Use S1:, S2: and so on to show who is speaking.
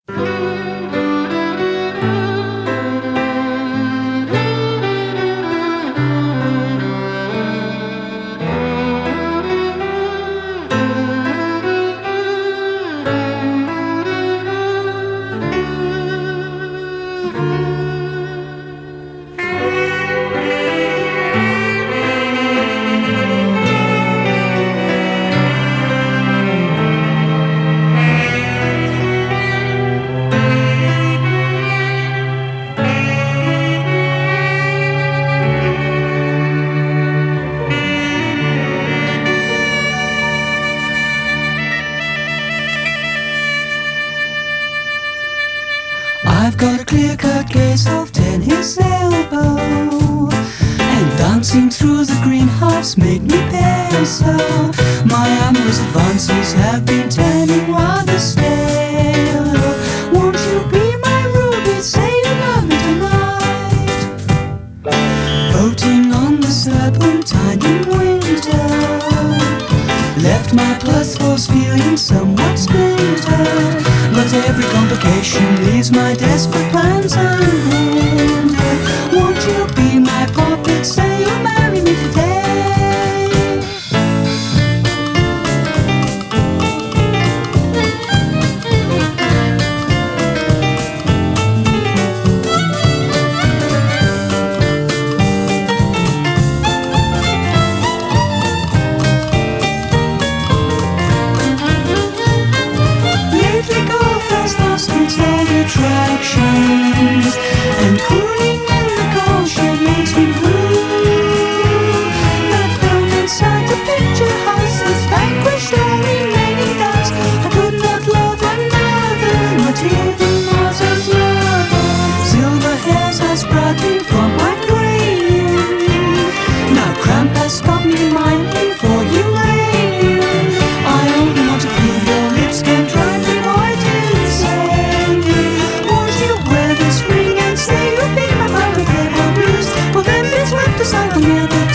S1: I've got a clear-cut gaze of tennis elbow, and dancing through the greenhouse made me pale so. My amorous advances have been turning rather stale. Won't you be my ruby, say you love me tonight? Boating on the serpentine in winter left my plus force feeling somewhat splintered, but every complication leaves my desperate plans unhindered. Won't you be my puppet, say you'll marry me today? Attractions and cooling in the cold shed makes me blue. That film inside the picture house has vanquished all remaining doubts. I could not love another, not even Mars' lover. Silver hairs are sprouting from my cranium. Now cramp has got me minding for uranium. I only want to prove your lips can drive me quite insane. Say you'll be my public label bruise. Well then it's worth the song on the other.